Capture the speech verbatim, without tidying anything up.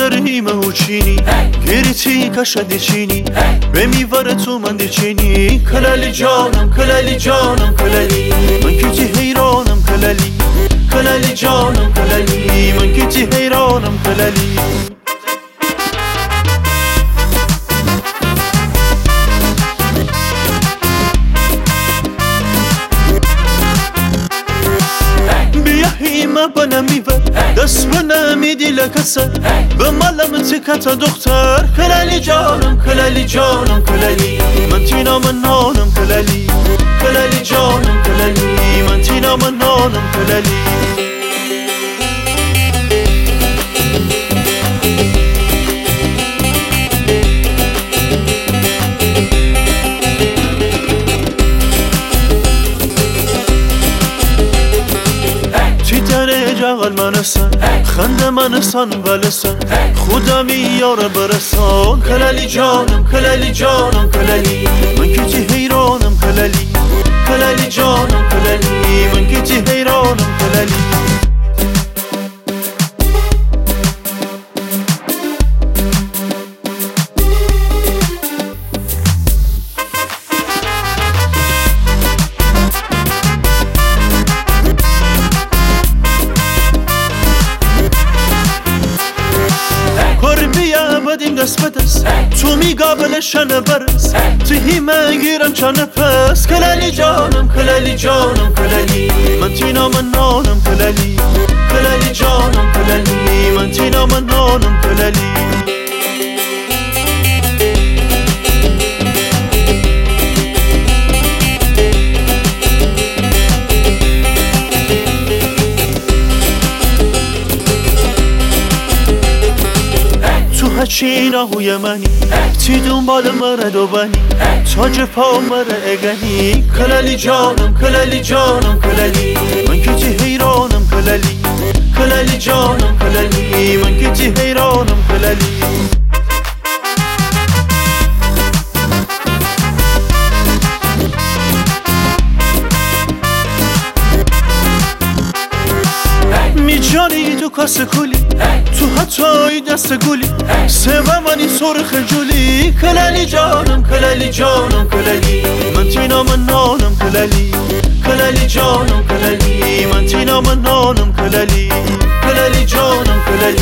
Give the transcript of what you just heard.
درهیم و چینی گریتی کشدی چینی به میوار تو من دی چینی کلالی جانم کلالی جانم کلالی من کتی حیرانم کلالی کلالی جانم کلالی من کتی حیرانم کلالی ما بنا میوه دست بنا میدی لکسه به مالم تکت دختر کلالی جانم کلالی جانم کلالی من تینا من نانم کلالی کلالی جانم کلالی من تینا من نانم کلالی جغل منسن خنده منسن ولسن خدا میاره برسان کلالی جانم کلالی جانم کلالی من کتی حیرانم کلالی کلالی جانم کلالی من کتی حیرانم کلالی بدیم دست به دست تو میقابلشن برس تو هیمه گیرم چانه پس کلالی جانم کلالی جانم کلالی من تینا من نانم کلالی کلالی جانم کلالی من تینا من نانم کلالی هچی نهوی منی تی دنبال مرد و بنی تاج پا مره اگنی کلالی جانم کلالی جانم کلالی من کتی حیرانم کلالی کلالی جانم کلالی من کتی حیرانم کلالی میجانی تو کاسه کلی تو حتی دست گلی سوه منی سرخ جولی کلالی جانم کلالی جانم کلالی من تینا من نانم کلالی کلالی جانم کلالی من تینا من نانم کلالی کلالی جانم کلالی